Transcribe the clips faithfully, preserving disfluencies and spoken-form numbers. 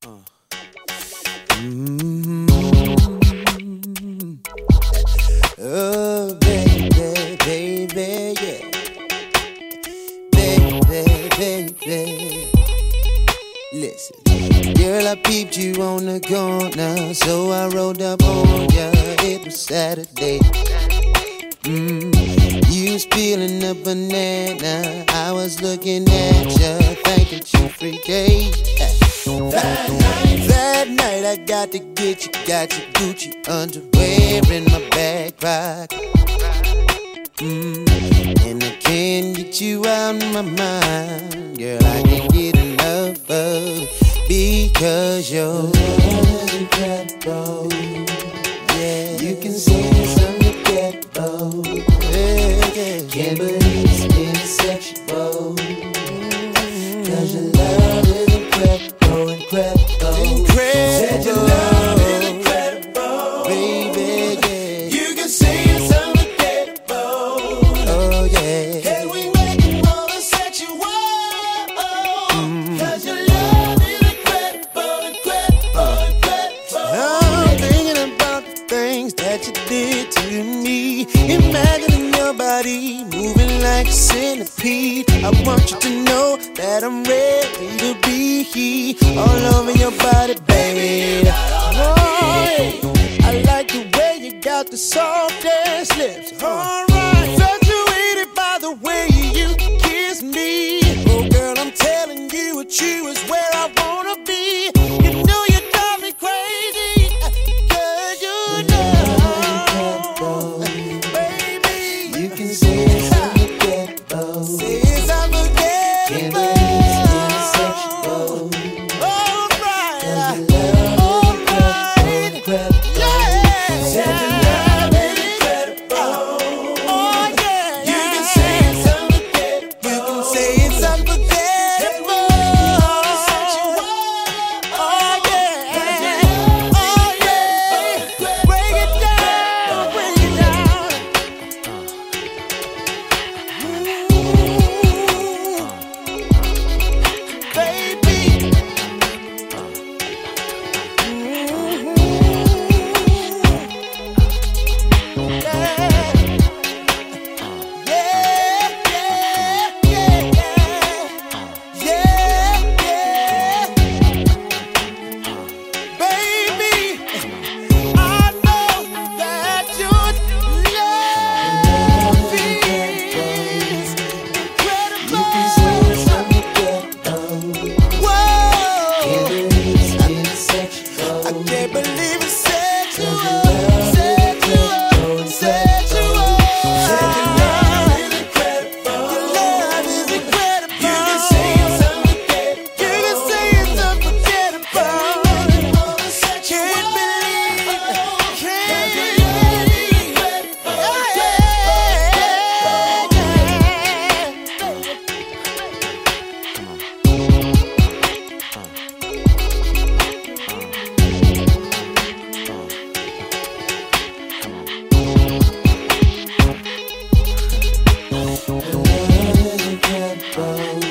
Mm-hmm. Oh, baby, baby, yeah. Baby, baby. Listen, girl, I peeped you on the corner, so I rolled up on ya. It was Saturday. Mm, you was peeling a banana. I was looking at ya, thinking you freaky. That night, that night, I got to get you, got your Gucci underwear in my back pocket. Mm, and I can't get you out of my mind, girl. I can't get enough of, because you're love is incredible. Yeah, you can see it's unforgettable. Yeah, yeah. Can't believe it's been sexual. Cause your love is incredible, incredible, incredible. Said your love is incredible, baby, yeah. You can see it's unforgettable. Oh yeah. Can we make it more than sexual? Mm. Cause your love is incredible, incredible, incredible. I'm thinking about the things that you did to me. Imagining your body moving like a centipede. I want you to know that I'm ready to be all over your body, baby. Oh, I like the way you got the softest lips. Alright, infatuated by the way you kiss me. Oh girl, I'm telling you, with you is where I wanna be. You know you drive me crazy, cause you know, baby, you can say it's unforgettable. Say it's unforgettable. Can't believe it's sexual. Alright, alright, yeah. Said your love is incredible. Oh yeah. You can say it's unforgettable. You can say it's unforgettable. Oh yeah. Oh yeah. Break it down, break it down. Baby. I can't believe it's sexual, sexual, sexual. Your love is incredible. Your love is incredible. You can say it's unforgettable. You can say it's unforgettable. Can't believe, can't believe.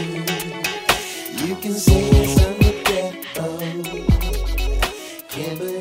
You can say it's unforgettable. Can't believe